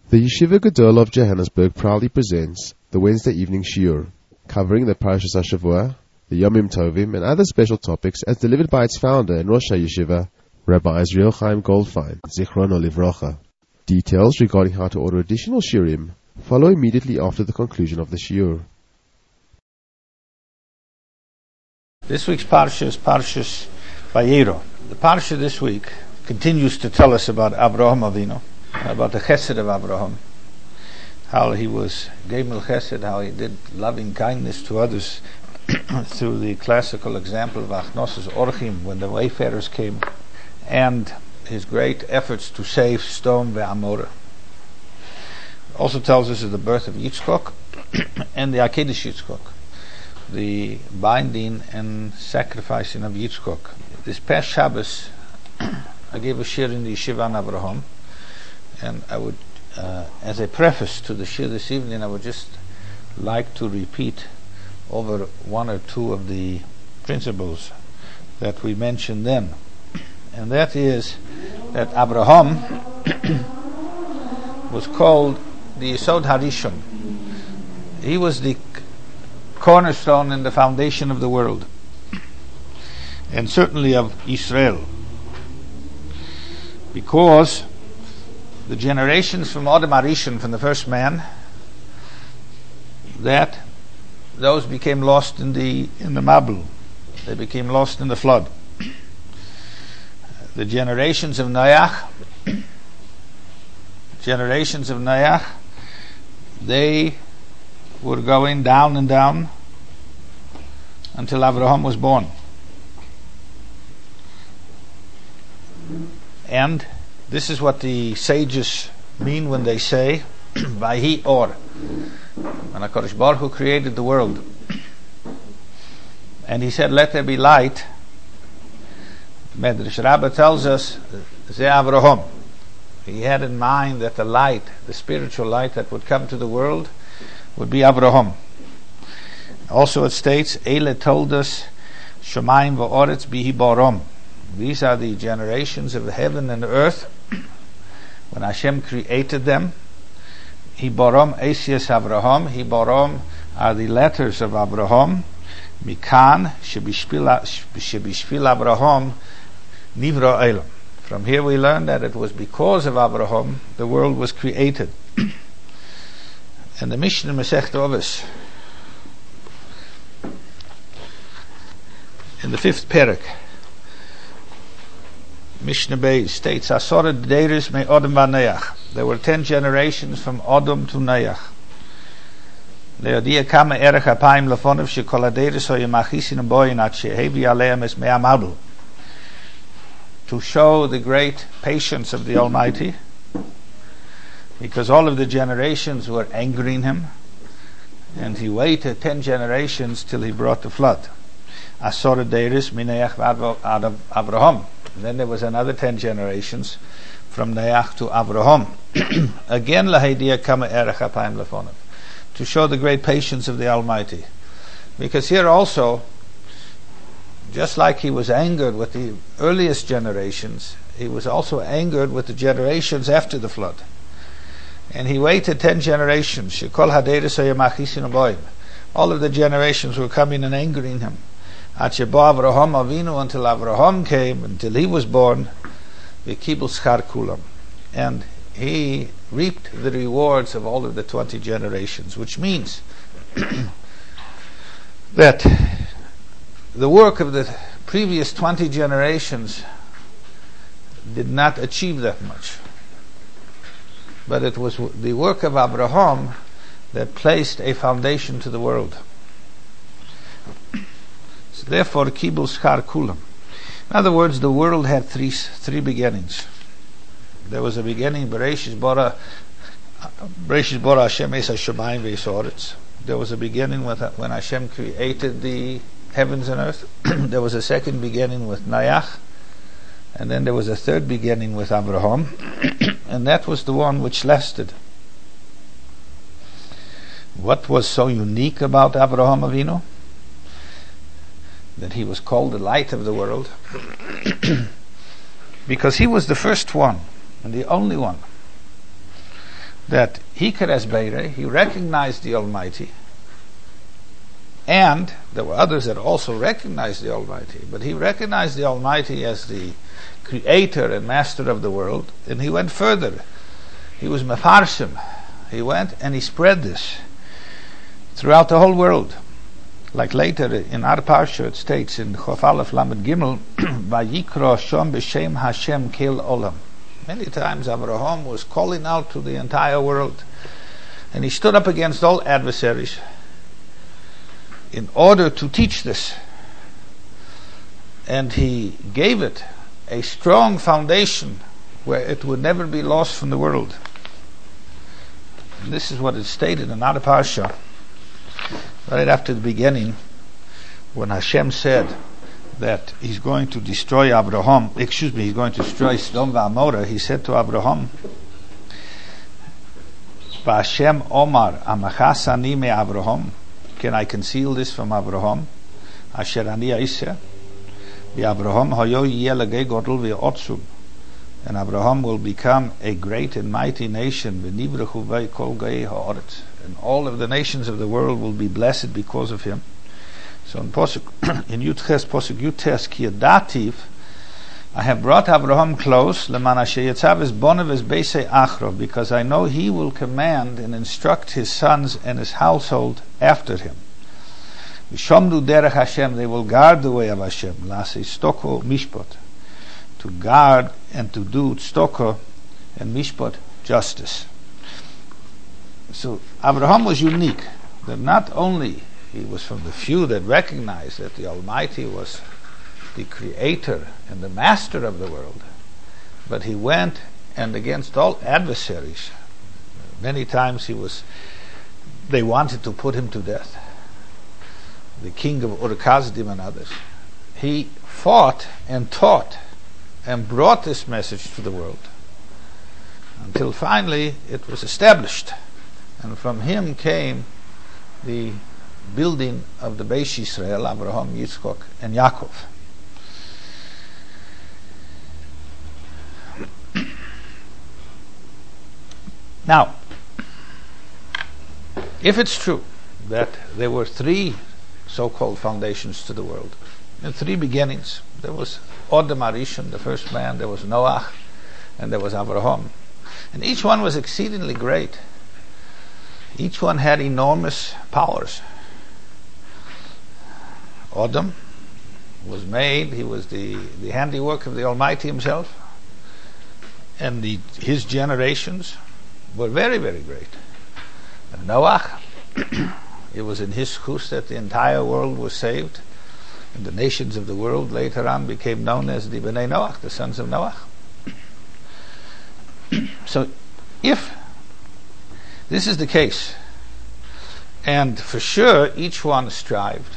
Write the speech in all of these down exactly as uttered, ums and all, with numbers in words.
The Yeshiva Gedol of Johannesburg proudly presents the Wednesday evening shiur, covering the Parashas HaShavua, the Yomim Tovim, and other special topics as delivered by its founder and Rosh HaYeshiva, Rabbi Israel Chaim Goldfein, Zichrono Livrocha. Details regarding how to order additional shiurim follow immediately after the conclusion of the shiur. This week's Parsha is Parshas Vayero. The Parsha this week continues to tell us about Avraham Avinu, about the Chesed of Avraham, how he was Gemel Chesed, how he did loving kindness to others through the classical example of Achnosos Orchim when the wayfarers came, and his great efforts to save Sodom ve'Amorah. Also tells us of the birth of Yitzchok and the Akedah Yitzchok, the binding and sacrificing of Yitzchok. This past Shabbos, I gave a shir in the Yeshiva on Avraham, and I would, uh, as a preface to the shir this evening, I would just like to repeat over one or two of the principles that we mentioned then. And that is that Abraham was called the Yesod Harishon. He was the cornerstone and the foundation of the world, and certainly of Israel, because the generations from Adam Harishon, from the first man, that those became lost in the in the Mabul. They became lost in the flood. The generations of Noach, generations of Noach, they were going down and down until Avraham was born. And this is what the sages mean when they say, Vayhi Or, when HaKadosh Baruch Hu created the world, and he said, let there be light. Medrash Rabbah tells us, Ze Avraham. He had in mind that the light, the spiritual light that would come to the world, would be Avraham. Also it states, Eile told us, Shomayim va'oretz bihi barom. These are the generations of heaven and earth when Hashem created them. Hibarom Esias Avraham. Hibarom are the letters of Avraham. Mikan shebishvil Avraham nivra elam. From here we learn that it was because of Avraham the world was created. And the Mishnah Masechet Avos, in the fifth parak, Mishnah Beis states, Asora Deiris me Odom v'Noach. There were ten generations from Odom to Noach. Leodia kama erech apayim lefonav shekol hadeiris hoyim achisin boyin at shehevi aleim es mea mabul. To show the great patience of the Almighty, because all of the generations were angering him, and he waited ten generations till he brought the flood. Asora Deiris mineach v'ad Avraham. And then there was another ten generations from Noach to Avraham. Again, laheidia kama erech apayim lefonav, to show the great patience of the Almighty. Because here also, just like he was angered with the earliest generations, he was also angered with the generations after the flood. And he waited ten generations. Shekol hadeiris hoyim achisin boim. All of the generations were coming and angering him. Avraham Avinu, until Avraham came, until he was born, v'kibul schar kulam, and he reaped the rewards of all of the twenty generations, which means that the work of the previous twenty generations did not achieve that much, but it was the work of Avraham that placed a foundation to the world. Therefore, kibul schar kulam. In other words, the world had three three beginnings. There was a beginning, Bereshis bara Bereshis bara Hashem es hashamayim ve'esoretz. There was a beginning with when Hashem created the heavens and earth. There was a second beginning with Noach, and then there was a third beginning with Avraham, and that was the one which lasted. What was so unique about Avraham Avinu? That he was called the light of the world, because he was the first one and the only one that Hikares Beire, he recognized the Almighty, and there were others that also recognized the Almighty, but he recognized the Almighty as the creator and master of the world, and he went further. He was mefarsim. He went and he spread this throughout the whole world. Like later in our parsha it states in Chof Aleph Lamed Gimel, Vayikra Shom b'Shem Hashem Kel Olam. Many times Abraham was calling out to the entire world, and he stood up against all adversaries in order to teach this, and he gave it a strong foundation where it would never be lost from the world. And this is what is stated in our parsha right after the beginning, when Hashem said that he's going to destroy Abraham, excuse me, he's going to destroy Sodom v'Amorah. He said to Abraham, V'Hashem Omar Amachas ani me Abraham, can I conceal this from Abraham? Asher ani Yiseh, v'Abraham hayo yeh legei godel v'otzum, and Abraham will become a great and mighty nation, v'nivrechu v'ei kol gei ha'aretz, and all of the nations of the world will be blessed because of him. So in Posuk, in Yudches Posuk Yudches Ki Dativ, I have brought Abraham close, leman asher yetzav es bonav es beisei achro, because I know he will command and instruct his sons and his household after him. V'shomdu derech Hashem, they will guard the way of Hashem, lasei stoko mishpat, to guard and to do stoko and mishpat, justice. So Abraham was unique, that not only he was from the few that recognized that the Almighty was the creator and the master of the world, but he went and against all adversaries. Many times he was, they wanted to put him to death. The king of Ur-Kasdim and others. He fought and taught and brought this message to the world until finally it was established. And from him came the building of the Beis Yisrael, Abraham, Yitzchok, and Yaakov. Now, if it's true that there were three so-called foundations to the world, in three beginnings, there was Adam Arishon, the first man, there was Noach, and there was Abraham, and each one was exceedingly great. Each one had enormous powers. Adam was made, he was the, the handiwork of the Almighty himself, and the, his generations were very, very great. And Noach, it was in his chus that the entire world was saved, and the nations of the world later on became known as the Bnei Noach, the sons of Noach. So if this is the case, and for sure each one strived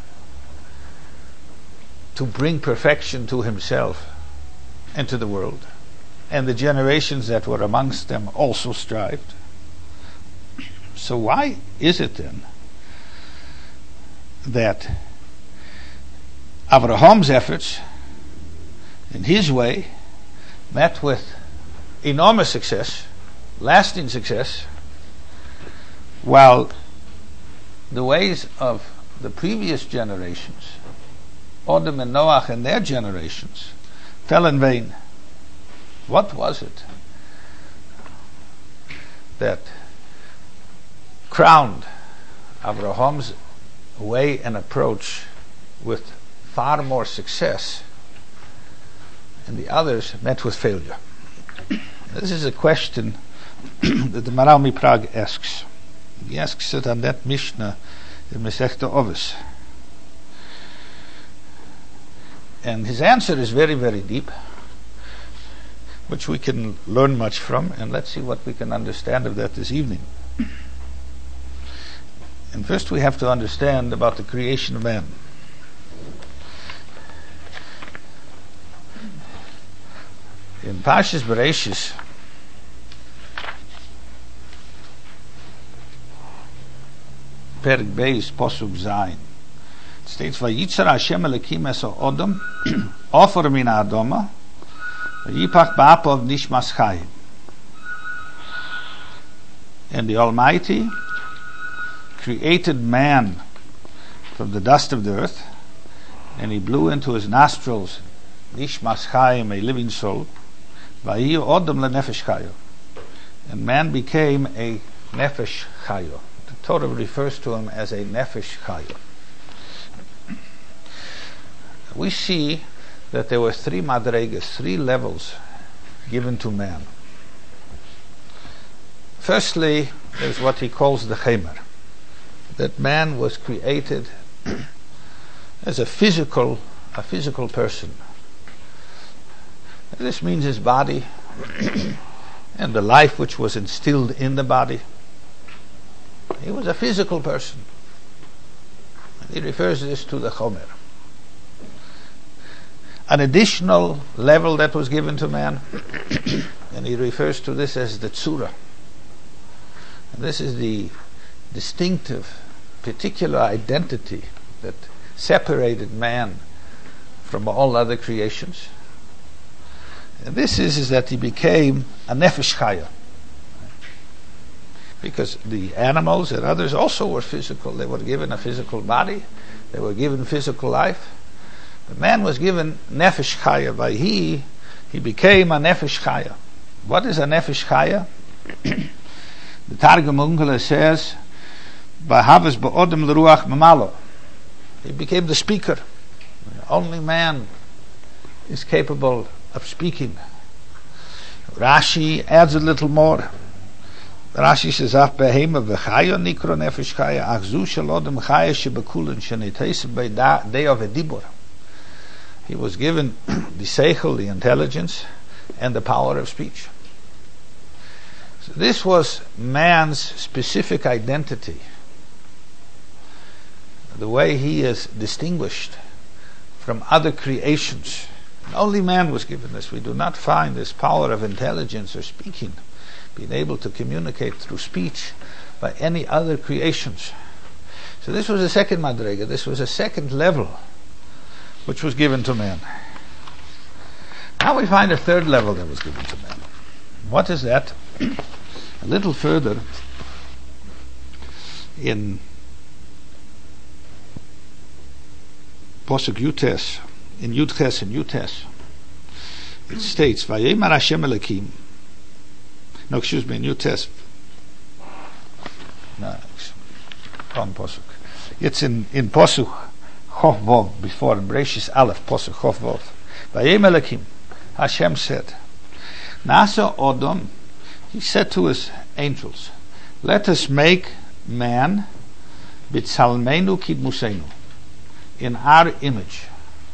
to bring perfection to himself and to the world, and the generations that were amongst them also strived. So why is it then that Abraham's efforts in his way met with enormous success, lasting success, while the ways of the previous generations, Adam and Noach and their generations, fell in vain? What was it that crowned Abraham's way and approach with far more success, and the others met with failure? This is a question that the Maral MiPrague asks. He asks it on that Mishnah in Masechta Ovis. And his answer is very, very deep, which we can learn much from, and let's see what we can understand of that this evening. And first we have to understand about the creation of man. In Parshas Bereshis, Perek Beis, Posuk Zayin, it states, Vayitzer Hashem Elokim es ha'odom, ofer min ha'adoma, vayipach ba'apov nishmas chayim. And the Almighty created man from the dust of the earth, and he blew into his nostrils nishmas chayim, a living soul, v'ahiyu odom lenefesh chayo, and man became a nefesh chayo. The Torah refers to him as a nefesh chayo. We see that there were three madregas, three levels given to man. Firstly, there's what he calls the chemer, that man was created as a physical, a physical person. This means his body and the life which was instilled in the body. He was a physical person. He refers this to the chomer. An additional level that was given to man, and he refers to this as the tzura. And this is the distinctive, particular identity that separated man from all other creations. And this is, is that he became a nefesh chaya. Because the animals and others also were physical. They were given a physical body. They were given physical life. The man was given nefesh chaya. By he, he became a nefesh chaya. What is a nefesh chaya? The Targum Ungele says, "V'havas ba'odem l'ruach mamalo." He became the speaker. Only man is capable of speaking. Rashi adds a little more. Rashi says, "Af behema v'chayo nikro nefesh chaya, ach zu shel odem chaya shebekulin sheniteis b'dei of edibur." He was given the seichel, the intelligence, and the power of speech. So this was man's specific identity, the way he is distinguished from other creations. Only man was given this. We do not find this power of intelligence or speaking, being able to communicate through speech, by any other creations. So this was a second madrega. This was a second level which was given to man. Now we find a third level that was given to man. What is that? A little further in Posuk Yutes, in Yudches and Yutes, it states, "Vayemar Hashem Elokim." No, excuse me, in Yutes. No, wrong Posuk. It's in in Posuk Chof Vov, before in Bereshis Aleph, Posuk Chof Vov. "Vayemar Elokim." Hashem said, "Nasa Odom." He said to his angels, "Let us make man b'tzalmeinu kidmusenu, in our image.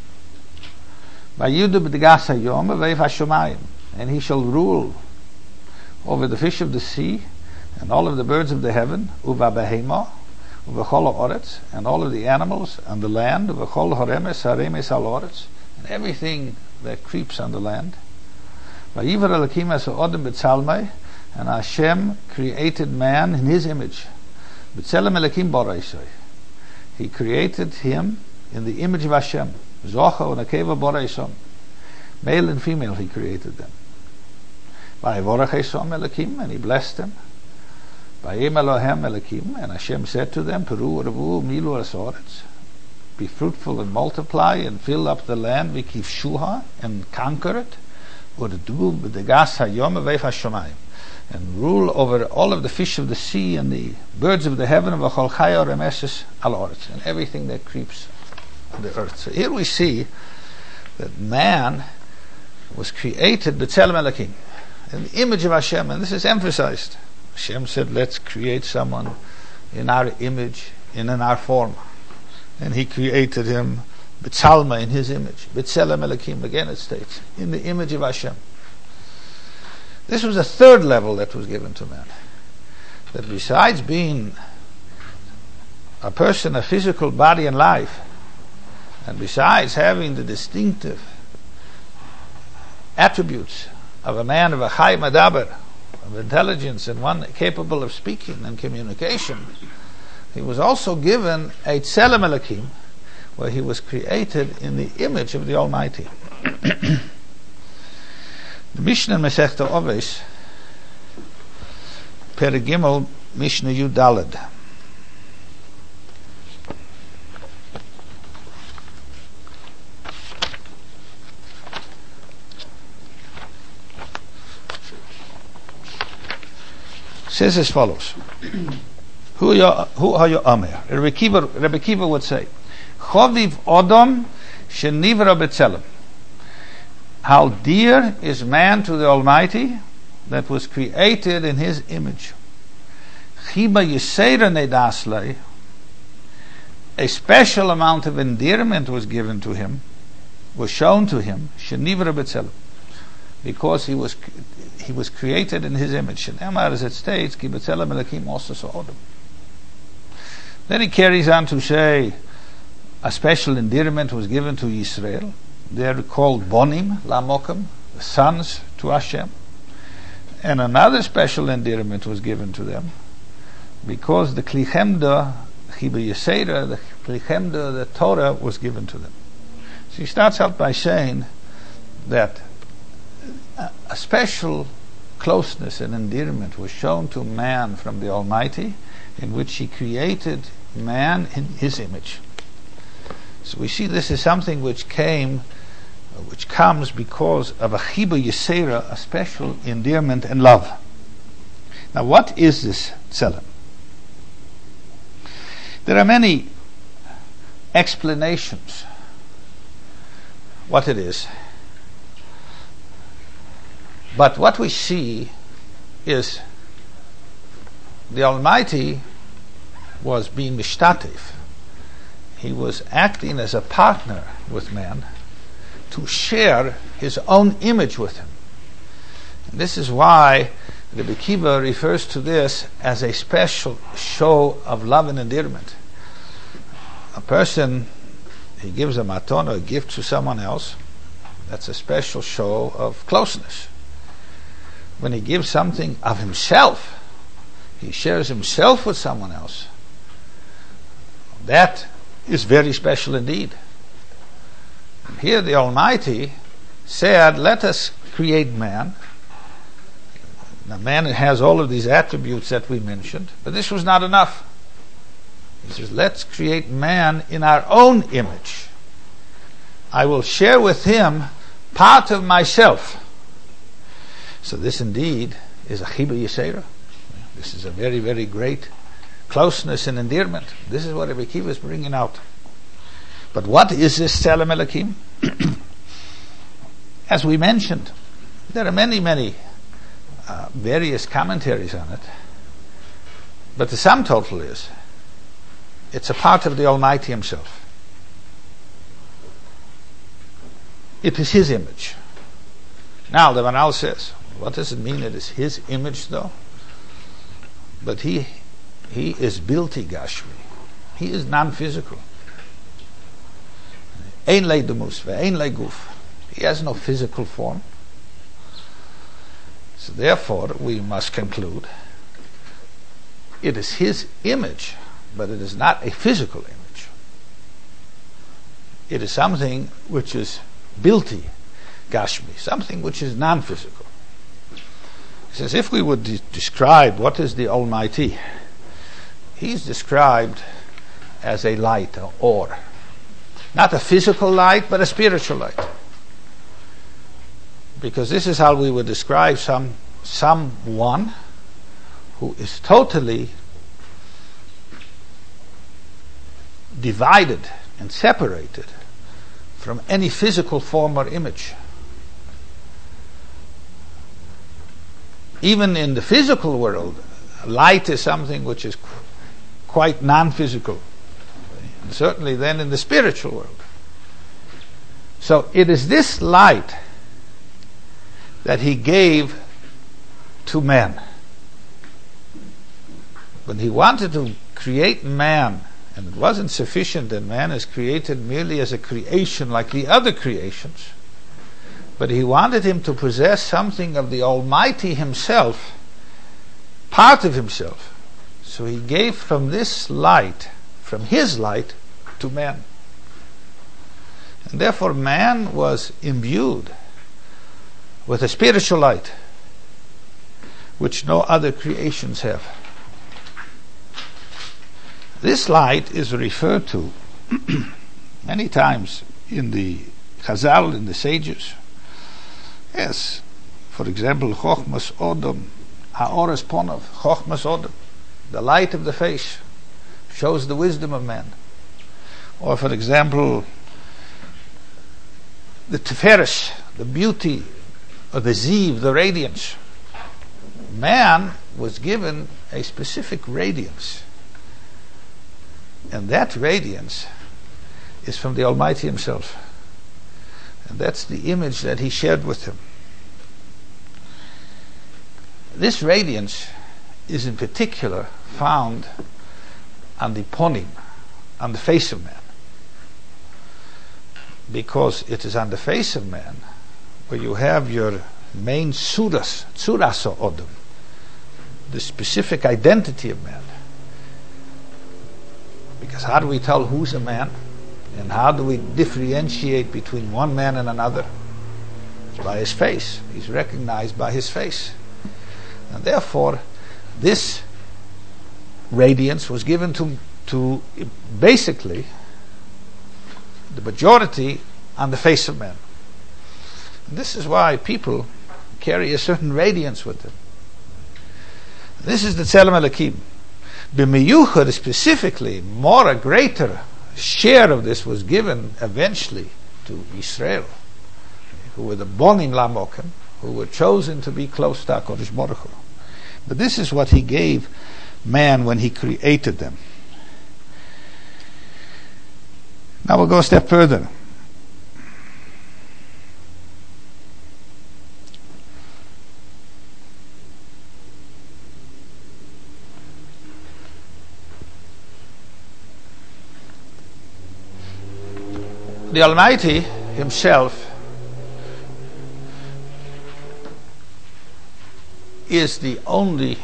Vayudu b'degas hayom v'eif hashomayim, and he shall rule over the fish of the sea and all of the birds of the heaven, uva behema, uva chol ha'oretz, and all of the animals on the land, uva chol haremes haremes al oretz, and everything that creeps on the land. Vayivar Elokim es ha'odem b'tzalmei, and Hashem created man in his image. B'tzelem Elokim boraisoi. He created him in the image of Hashem. Zocha and Akeva boraisom. Male and female he created them. Vayivorach Esom Elokim, and he blessed them. Vayim Elohem Elokim, and Hashem said to them, Peru revu milu asoretz. Be fruitful and multiply and fill up the land, v'kivshuha, and conquer it. Urdu b'degas hayom v'eif hashomayim, and rule over all of the fish of the sea and the birds of the heaven, v'chol chaya remeses al oretz, and everything that creeps on the earth. So here we see that man was created b'tzelem Elokim, in the image of Hashem, and this is emphasized. Hashem said, let's create someone in our image, in, in our form. And he created him b'tzalma, in his image. B'tzelem Elokim, again it states, in the image of Hashem. This was a third level that was given to man. That besides being a person, a physical body and life, and besides having the distinctive attributes of a man of a chai madaber, of intelligence, and one capable of speaking and communication, he was also given a tzelem Elokim, where he was created in the image of the Almighty. The Mishnah in Masechta Oves Perek Gimel, Mishnah Yud Daled. Says as follows: Who are your, who are your Amir? Rebbe Kiva, Rebbe Kiva would say, Choviv Odom Shenivra B'Tzelem. How dear is man to the Almighty that was created in His image. Chiba Yisera Nedaslei. A special amount of endearment was given to him, was shown to him, Shenivra B'Tzelem, because he was he was created in His image. Shenemar, as it states, Ki B'Tzelem Elokim Osa Odom. Then he carries on to say, a special endearment was given to Yisrael. They are called Bonim Lamokim, the sons to Hashem. And another special endearment was given to them because the Kli Chemda, Chiba Yisera, the Kli Chemda, the Torah, was given to them. So he starts out by saying that a special closeness and endearment was shown to man from the Almighty, in which He created man in His image. So we see this is something which came, which comes because of a Chiba Yisera, a special endearment and love. Now, what is this Tzelem? There are many explanations what it is. But what we see is the Almighty was being mishtatif. He was acting as a partner with man to share His own image with him. And this is why the Rebbe Kiva refers to this as a special show of love and endearment. A person, he gives a maton, a gift to someone else, that's a special show of closeness. When he gives something of himself, he shares himself with someone else, that is very special indeed. Here the Almighty said, let us create man. Now man has all of these attributes that we mentioned, but this was not enough. He says, let's create man in our own image. I will share with him part of myself. So this indeed is a Chiba Yisera. This is a very, very great closeness and endearment. This is what Rebbe Kiva is bringing out. But what is this Tzelem Elokim? As we mentioned, there are many, many uh, various commentaries on it. But the sum total is, it's a part of the Almighty Himself. It is His image. Now the Maharal says, what does it mean it is His image though? But He He is Bilti Gashmi. He is non-physical. Ein lei demus, ve'ein lei guf. He has no physical form. So therefore, we must conclude it is His image, but it is not a physical image. It is something which is Bilti Gashmi, something which is non-physical. He says, if we would de- describe what is the Almighty, He's described as a light, an or. Not a physical light, but a spiritual light. Because this is how we would describe some someone who is totally divided and separated from any physical form or image. Even in the physical world, light is something which is qu- quite non-physical. And certainly then in the spiritual world. So it is this light that He gave to man. When He wanted to create man, and it wasn't sufficient that man is created merely as a creation like the other creations, but He wanted him to possess something of the Almighty Himself, part of Himself. So He gave from this light, from His light, to man. And therefore man was imbued with a spiritual light, which no other creations have. This light is referred to many times in the Chazal, in the sages. Yes, for example, Chochmas Odom, Ha'oras Ponov, Chochmas Odom, the light of the face, shows the wisdom of man. Or for example, the Tiferes, the beauty, or the Ziv, the radiance. Man was given a specific radiance, and that radiance is from the Almighty Himself, and that's the image that He shared with Him. This radiance is in particular found on the ponim, on the face of man, because it is on the face of man where you have your main tzuras, tzuras odom, the specific identity of man. Because how do we tell who's a man, and how do we differentiate between one man and another? It's by his face. He's recognized by his face, and therefore this radiance was given to to basically the majority on the face of man. And this is why people carry a certain radiance with them. This is the Tzelem Elokim. B'miyuchad, specifically, more a greater share of this was given eventually to Israel, who were the Bonim Lamokim, who were chosen to be close to HaKadosh Baruch Hu. But this is what He gave man when He created them. Now we'll go a step further. The Almighty Himself is the only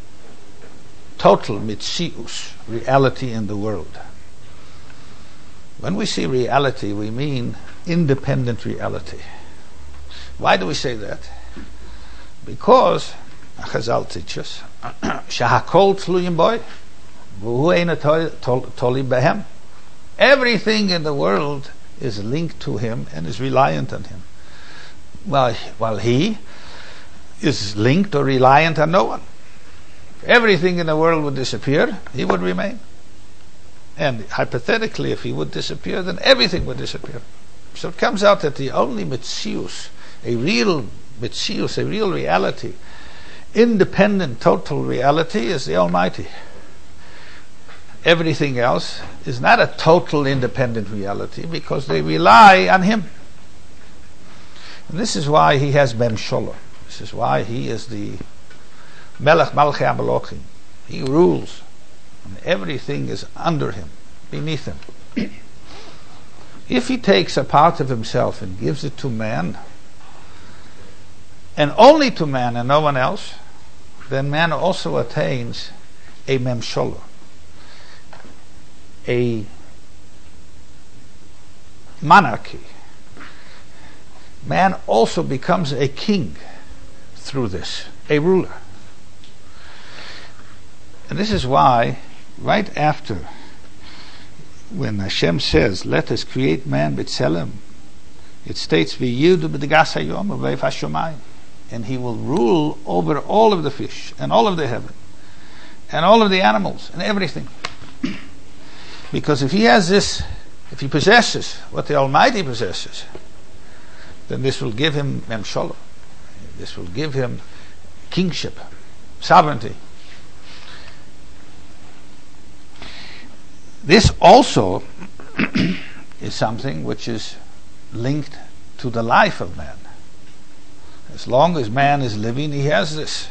total mitzius, reality in the world. When we say reality, we mean independent reality. Why do we say that? Because Chazal teaches Shahakol tluyim boy, v'hu eina toli behem. Everything in the world is linked to Him and is reliant on Him, while, while He is linked or reliant on no one. If everything in the world would disappear, He would remain. And hypothetically, if He would disappear, then everything would disappear. So it comes out that the only mitzius, a real mitzius, a real reality, independent, total reality, is the Almighty. Everything else is not a total independent reality because they rely on Him. And this is why He has Mem Sholom. This is why He is the Melech Malchei HaMelochim. He rules, and everything is under Him, beneath Him. If He takes a part of Himself and gives it to man, and only to man and no one else, then man also attains a Mem Sholom, a monarchy. Man also becomes a king through this, a ruler. And this is why, right after, when Hashem says, "Let us create man b'tzelem," it states, "V'yidu b'degas hayom u'veif hashomayim," and he will rule over all of the fish and all of the heaven and all of the animals and everything. Because if he has this, if he possesses what the Almighty possesses, then this will give him Mem Sholom. This will give him kingship, sovereignty. This also is something which is linked to the life of man. As long as man is living, he has this.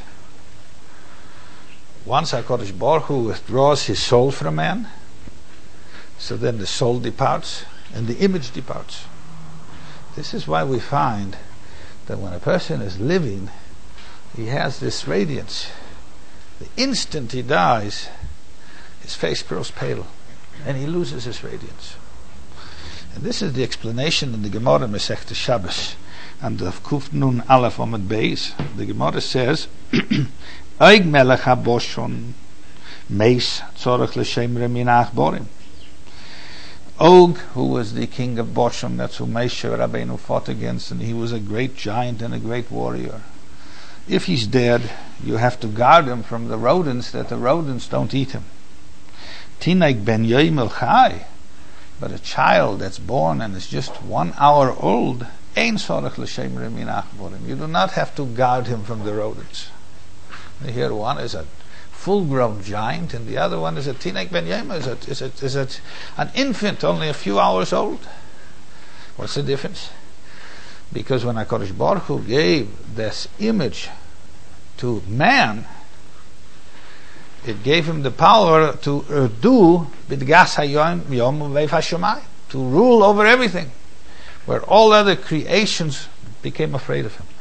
Once HaKadosh Baruch Hu withdraws His soul from man, so then the soul departs and the image departs. This is why we find that when a person is living, he has this radiance. The instant he dies, his face grows pale and he loses his radiance. And this is the explanation in the Gemara Masechta Shabbos and the Kuf Nun Aleph Amud Beis. The Gemara says Oig melech haboshon meis tzorach l'shemre min achborim. Og, who was the king of Boshon, that's who Moshe Rabbeinu fought against, and he was a great giant and a great warrior. If he's dead, you have to guard him from the rodents, that the rodents don't eat him. Tinaik ben yoimel chai, but a child that's born and is just one hour old, ein sorach l'shemre min achborim. You do not have to guard him from the rodents. Here one is a full-grown giant, and the other one is a Tinek Ben Yema, is, a, is, a, is a, an infant, only a few hours old. What's the difference? Because when HaKadosh Baruch Hu gave this image to man, it gave him the power to uh, do Bidgas Hayom Yom Veif HaShamayim, to rule over everything, where all other creations became afraid of him.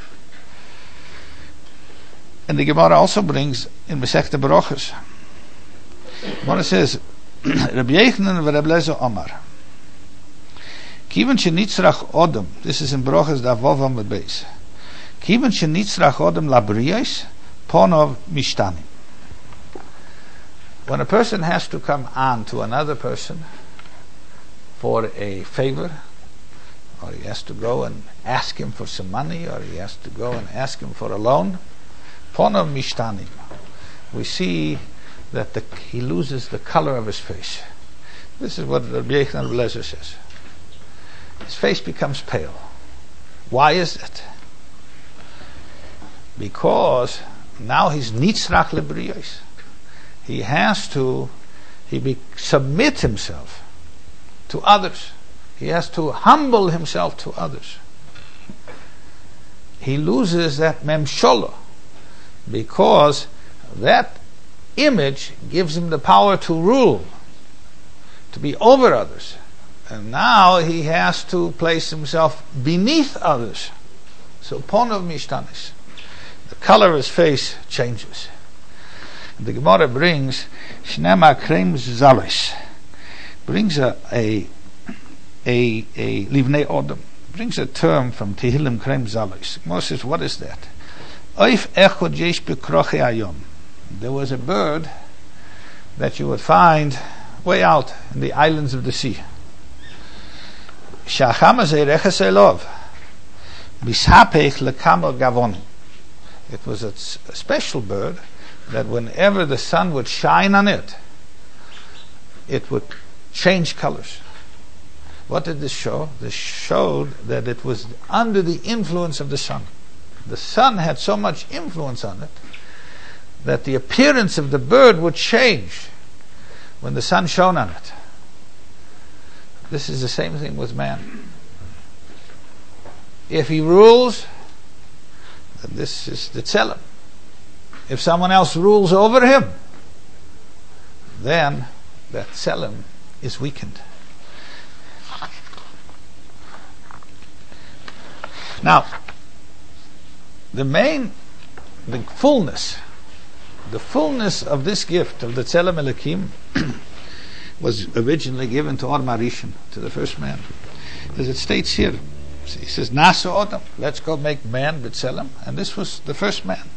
And the Gemara also brings in Masechta Berachos. Gemara says, Rabbi Yochanan v'Reb Lezer Omar, Kivan shenitzrach odom. This is in Berachos Daf Vav Amud Beis. Kivan shenitzrach odom labriyos ponov mishtanim. When a person has to come on to another person for a favor, or he has to go and ask him for some money, or he has to go and ask him for a loan, Ponov mishtanim, we see that the, he loses the color of his face. This is what Rabbi Yochanan Lezer says. His face becomes pale. Why is it? Because now he's nitzrach lebriyos. He has to, he be, submit himself to others. He has to humble himself to others. He loses that memsholah, because that image gives him the power to rule, to be over others. And now he has to place himself beneath others. So ponov mishtanis, the color of his face changes. And the Gemara brings Shnema Kreim Zalis, brings a a a, a livnei odom, brings a term from Tehillim Kreim Zalis. Gemara says, what is that? Oif echod yesh bekroche ayom. There was a bird that you would find way out in the islands of the sea. Shacham azei reches elov bishapech lekamel gavon. It was a, a special bird that whenever the sun would shine on it, it would change colors. What did this show? This showed that it was under the influence of the sun. The sun had so much influence on it that the appearance of the bird would change when the sun shone on it. This is the same thing with man. If he rules, then this is the tzelem. If someone else rules over him, then that tzelem is weakened. Now, the main, the fullness, the fullness of this gift of the Tzelem Elokim was originally given to Adam Rishon, to the first man. As it states here, he says, Nasu Adam, let's go make man b'Tzelem, and this was the first man.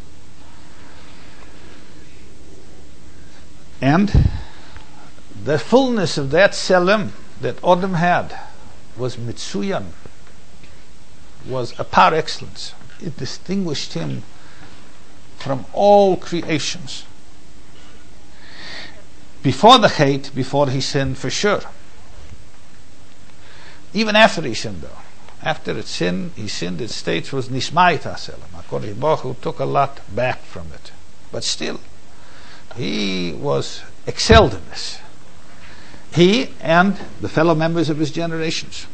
And the fullness of that Tzelem that Adam had was Mitsuyan, was a par excellence. It distinguished him from all creations. Before the hate, before he sinned, for sure. Even after he sinned, though. After it sinned, he sinned, it states, was Nismait HaSelem. HaKadosh Baruch Hu took a lot back from it. But still, he was excelled in this. He and the fellow members of his generations.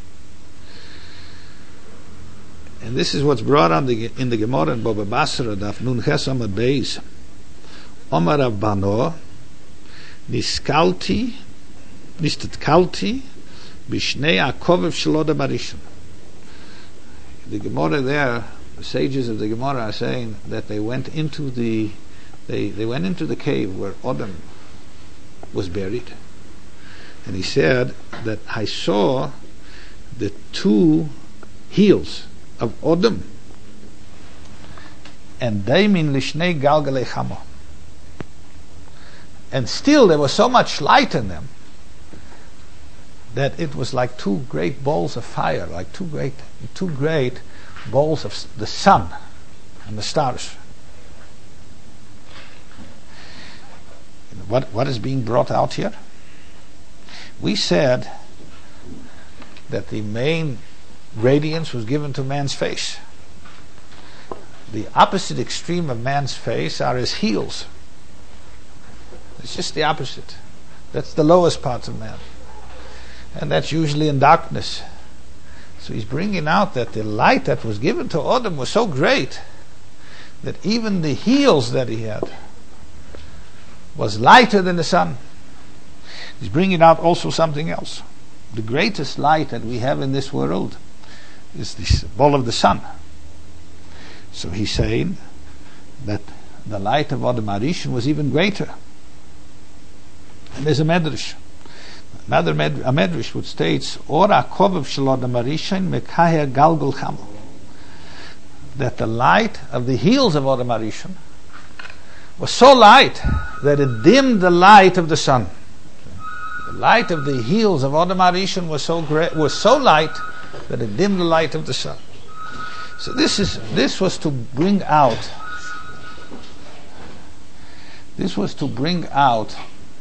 And this is what's brought on the, in the Gemara in Baba Basra, Daf Nun Ches Amud Beis. Omar Rav Bano, Niskalti, Nistatkalti, Bishnei Akovev Shaloda Barishon. The Gemara there, the sages of the Gemara are saying that they went into the, they, they went into the cave where Adam was buried. And he said that I saw the two heels of Adam and daimin lishnei galgalei chamo. And still there was so much light in them that it was like two great balls of fire, like two great, two great balls of the sun and the stars. What what is being brought out here? We said that the main radiance was given to man's face. The opposite extreme of man's face are his heels. It's just the opposite. That's the lowest parts of man. And that's usually in darkness. So he's bringing out that the light that was given to Adam was so great that even the heels that he had was lighter than the sun. He's bringing out also something else. The greatest light that we have in this world is the ball of the sun. So he's saying that the light of Adam Harishon was even greater. And there's a medrash. Another med- a medrash which states, Ora kovav shel Adam Harishon mekaher galgul chamo. That the light of the heels of Adam Harishon was so light that it dimmed the light of the sun. The light of the heels of Adam Harishon was so great, was so light that it dimmed the light of the sun. So this is this was to bring out this was to bring out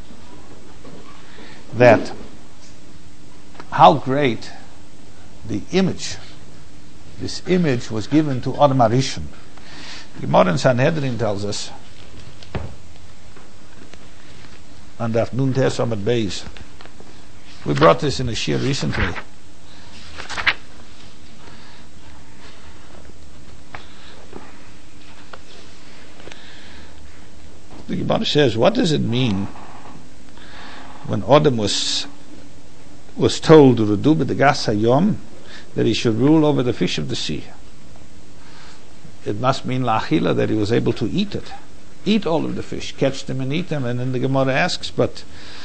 that how great the image, this image was given to Adam Harishon. The modern Sanhedrin tells us, and Daf Nun Tes Amud Beis. We brought this in a shir recently. The Gemara says, what does it mean when Adam was was told Rudu b'degas hayom that he should rule over the fish of the sea? It must mean la'achila, that he was able to eat it. Eat all of the fish, catch them and eat them. And then the Gemara asks, but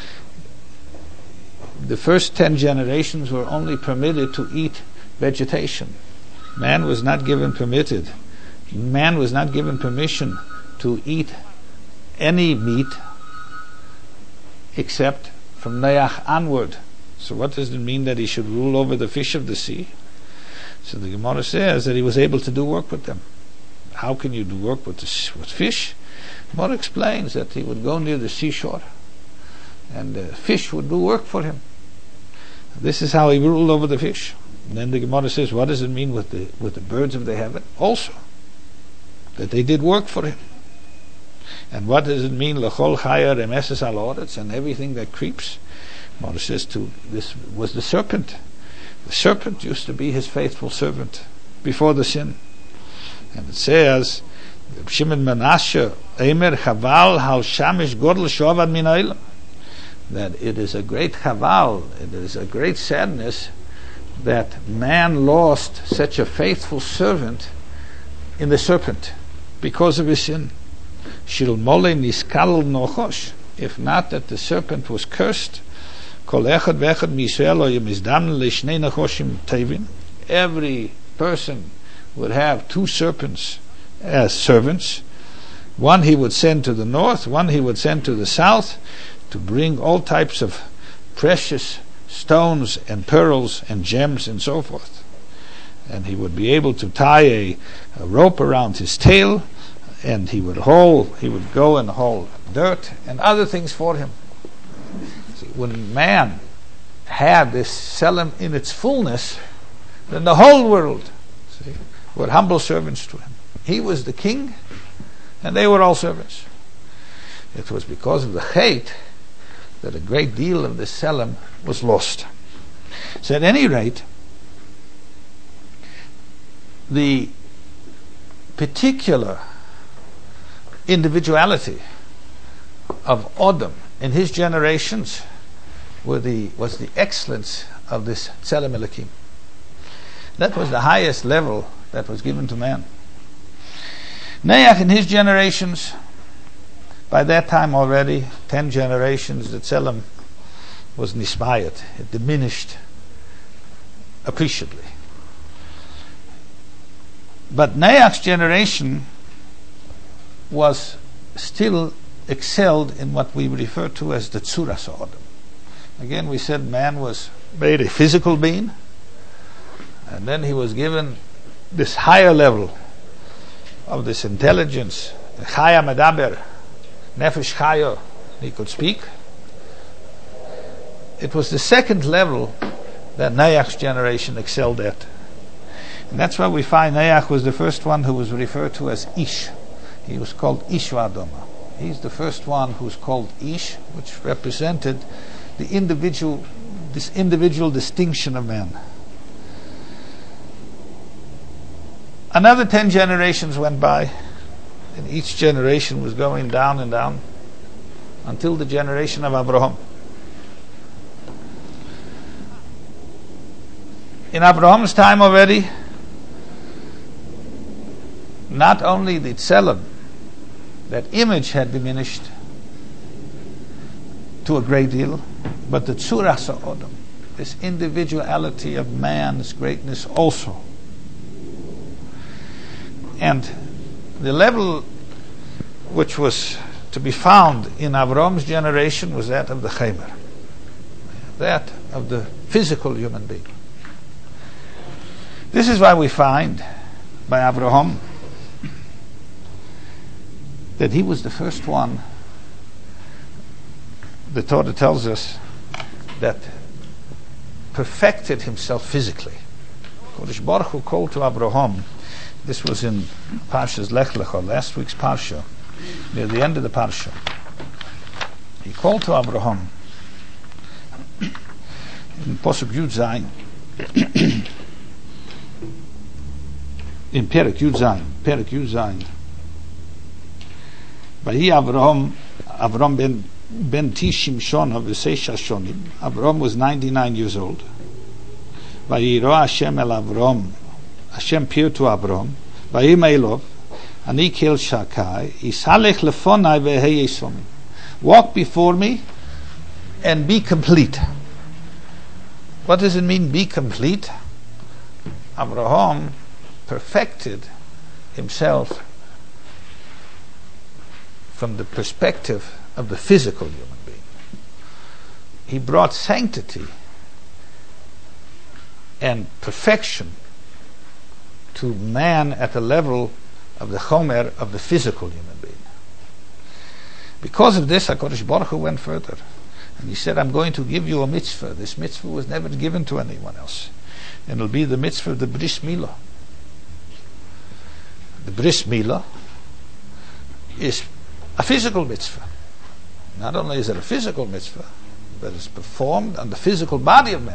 the first ten generations were only permitted to eat vegetation. Man was not given permitted. Man was not given permission to eat any meat except from Noach onward. So what does it mean that he should rule over the fish of the sea? So the Gemara says that he was able to do work with them. How can you do work with the, with fish? Gemara explains that he would go near the seashore and the fish would do work for him. This is how he ruled over the fish. And then the Gemara says, what does it mean with the with the birds of the heaven? Also, that they did work for him. And what does it mean? L'chol chaya remeses al oretz, and everything that creeps. Gemara says to this was the serpent. The serpent used to be his faithful servant before the sin. And it says, Shimon Menashe Eimer Chaval Hal Shamish Godel Shovad Min Olam, that it is a great chaval, it is a great sadness that man lost such a faithful servant in the serpent because of his sin. Shil Mole Niskal Nochosh, if not that the serpent was cursed. Kol echad ve'echad miYisrael oyem izdamn le'shnei nachoshim tevin. Every person would have two serpents as servants. One he would send to the north, one he would send to the south, to bring all types of precious stones and pearls and gems and so forth. And he would be able to tie a, a rope around his tail, and he would haul, he would go and haul dirt and other things for him. See, when man had this Selim in its fullness, then the whole world, see, were humble servants to him. He was the king, and they were all servants. It was because of the hate that a great deal of the Selim was lost. So at any rate, the particular individuality of Adam in his generations were the, was the excellence of this Tzelem Elokim. That was the highest level that was given to man. Noach in his generations, by that time already, ten generations, the Tzelem was nismayat. It diminished appreciably. But Noach's generation was still excelled in what we refer to as the Tzuras Ha'odam. Again, we said man was made a physical being, and then he was given this higher level of this intelligence, Chaya Medaber, Nefesh Chaya, he could speak. It was the second level that Noach's generation excelled at. And that's why we find Noach was the first one who was referred to as Ish. He was called Ish V'Adama. He's the first one who's called Ish, which represented the individual, this individual distinction of man. Another ten generations went by, and each generation was going down and down until the generation of Abraham. In Abraham's time already, not only the Tselem, that image had diminished to a great deal, but the Tzuras Ha'odam, this individuality of man's greatness also. And the level which was to be found in Avram's generation was that of the Chemer, that of the physical human being. This is why we find by Abraham that he was the first one. The Torah tells us that perfected himself physically. Kodesh Baruch Hu called to Abraham. This was in Parshas Lech Lecha, last week's Parsha, near the end of the Parsha. He called to Abraham in Posuk Yud Zayin, in Perek Yud Zayin, Perek Yud Zayin. Vahi Abraham, Abraham ben ben Tishim Shona v'Seisha Shonim. Abraham was ninety-nine years old. Vayiro Hashem el Abraham. Hashem appeared to Abraham. Vayim Elov, Ani Kel Shakai, Isalech lefonai v'hei yisomim. Walk before me and be complete. What does it mean, be complete? Abraham perfected himself from the perspective of the physical human being. He brought sanctity and perfection to man at the level of the chomer of the physical human being. Because of this, HaKadosh Baruch Hu went further, and he said, I'm going to give you a mitzvah. This mitzvah was never given to anyone else, and it'll be the mitzvah of the Bris Milah. The Bris Milah is a physical mitzvah. Not only is it a physical mitzvah, but it's performed on the physical body of man.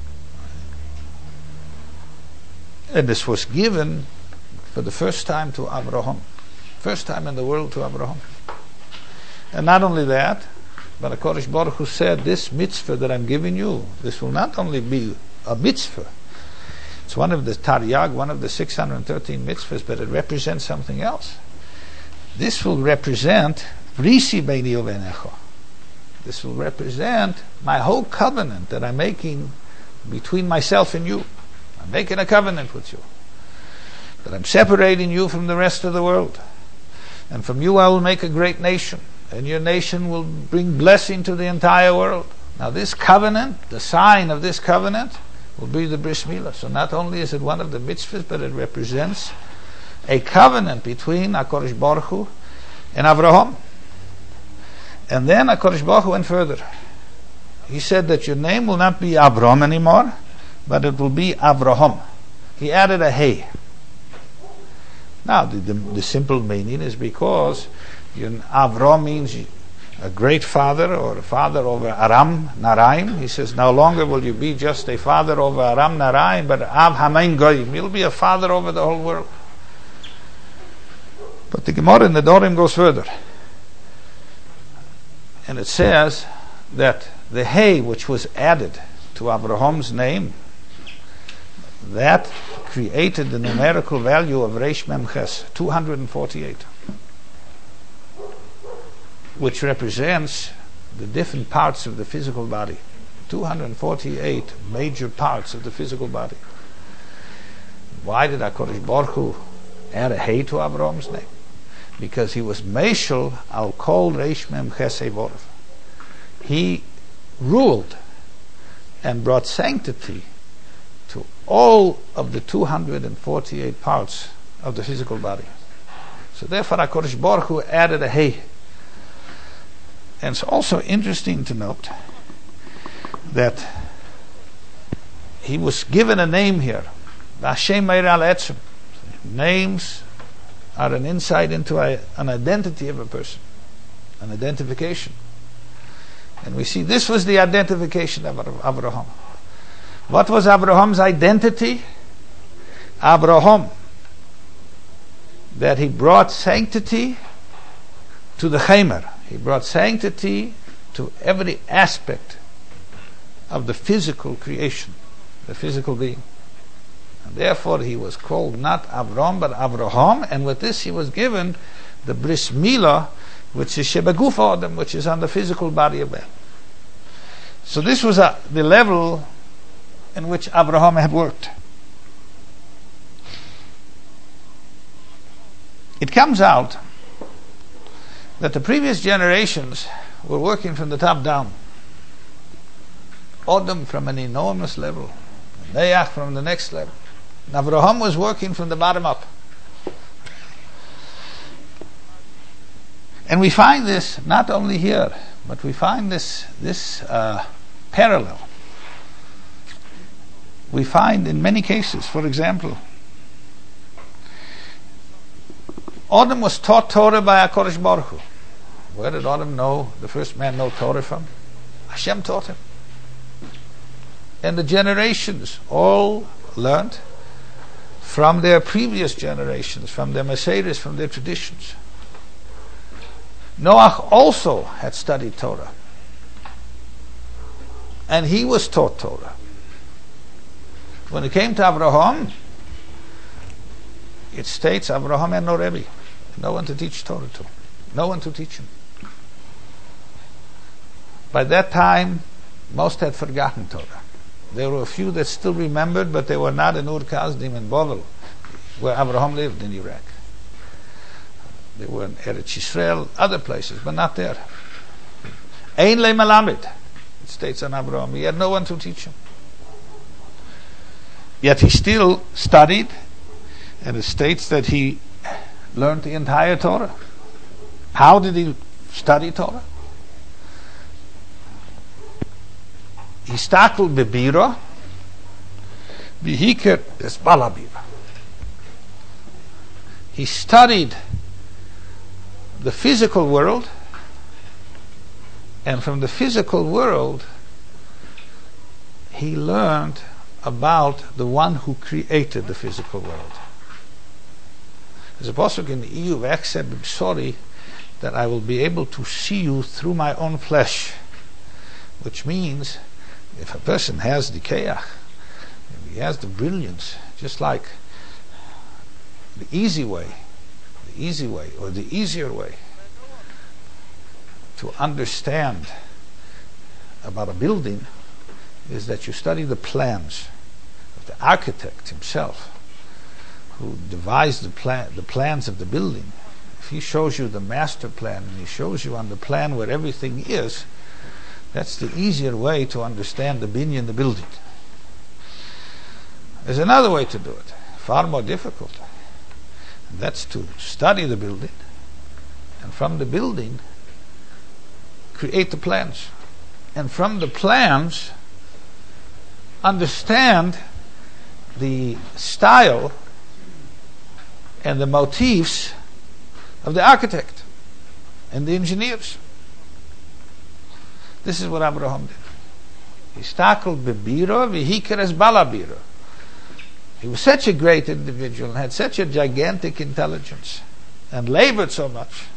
And this was given for the first time to Abraham. First time in the world to Abraham. And not only that, but HaKadosh Baruch Hu said, this mitzvah that I'm giving you, this will not only be a mitzvah, it's one of the Taryag, one of the six hundred thirteen mitzvahs, but it represents something else. This will represent Risi Beini Uvenecha. This will represent my whole covenant that I'm making between myself and you. I'm making a covenant with you. That I'm separating you from the rest of the world. And from you I will make a great nation. And your nation will bring blessing to the entire world. Now this covenant, the sign of this covenant, will be the Bris Milah. So not only is it one of the mitzvahs, but it represents a covenant between HaKadosh Baruch Hu and Avraham. And then HaKadosh Baruch Hu went further. He said that your name will not be Avram anymore, but it will be Avraham. He added a hey. Now the, the, the simple meaning is because you know, Avram means a great father or a father over Aram Naraim. He says no longer will you be just a father over Aram Naraim, but Av Hamaim Goyim. You'll be a father over the whole world. But the Gemara in the Dorim goes further. And it says that the hay which was added to Abraham's name, that created the numerical value of Reish Mem Ches, two hundred forty-eight, which represents the different parts of the physical body. two hundred forty-eight major parts of the physical body. Why did HaKadosh Baruch Hu add a hay to Abraham's name? because he was Meshul al Kol Reish Mem Chesed Vorov. He ruled and brought sanctity to all of the two hundred forty-eight parts of the physical body. So therefore HaKadosh Baruch Hu added a Hey. And it's also interesting to note that he was given a name here. Hashem Meir Al Etzem. Names are an insight into a, an identity of a person, an identification. And we see this was the identification of Abraham. What was Abraham's identity? Abraham, that he brought sanctity to the Chemer. He brought sanctity to every aspect of the physical creation, the physical being. And therefore he was called not Avram but Abraham, and with this he was given the Bris Milah, which is Shebaguf Adam, which is on the physical body of man. So this was a, the level in which Abraham had worked. It comes out that the previous generations were working from the top down. Adam from an enormous level, Noach from the next level. And Abraham was working from the bottom up. And we find this not only here, but we find this this uh, parallel. We find in many cases, for example, Adam was taught Torah by HaKadosh Baruch Hu. Where did Adam know, the first man know Torah from? Hashem taught him. And the generations all learned from their previous generations, from their Messiahs, from their traditions. Noach also had studied Torah. And he was taught Torah. When it came to Abraham, it states Abraham had no Rebbe, no one to teach Torah to, no one to teach him. By that time, most had forgotten Torah. There were a few that still remembered, but they were not in Ur Kasdim and Bavel, where Abraham lived in Iraq. They were in Eretz Yisrael, other places, but not there. Ein le Melamed, it states on Abraham. He had no one to teach him. Yet he still studied, and it states that he learned the entire Torah. How did he study Torah? He stakel bebira, v'hiker es balabira. He studied the physical world, and from the physical world he learned about the one who created the physical world. There's a pasuk in Iyuv Exeb B'Sori that I will be able to see you through my own flesh, which means if a person has the keach, if he has the brilliance, just like the easy way, the easy way or the easier way to understand about a building is that you study the plans of the architect himself who devised the plan, the plans of the building. If he shows you the master plan and he shows you on the plan where everything is, that's the easier way to understand the binyan, the building. There's another way to do it, far more difficult. And that's to study the building, and from the building create the plans, and from the plans understand the style and the motifs of the architect and the engineers. This is what Abraham did. He stakeled bebira v'hiker es balabira. He was such a great individual and had such a gigantic intelligence and labored so much.